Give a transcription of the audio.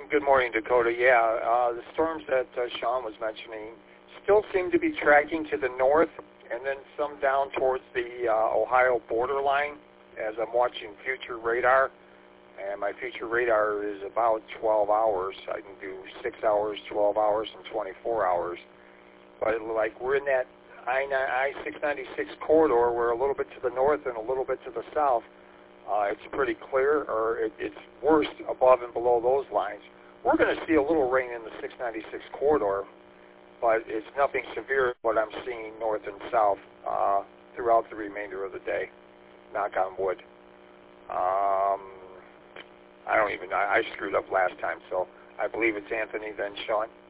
Good morning, Dakota. Yeah, the storms that Sean was mentioning still seem to be tracking to the north, and then some down towards the Ohio borderline as I'm watching future radar. And my future radar is about 12 hours. I can do 6 hours, 12 hours, and 24 hours. But like we're in that I-696 corridor, we're a little bit to the north and a little bit to the south. It's pretty clear, or it's worse above and below those lines. We're going to see a little rain in the 696 corridor, but it's nothing severe what I'm seeing north and south throughout the remainder of the day. Knock on wood. I don't even know. I screwed up last time, so I believe it's Anthony, then Sean.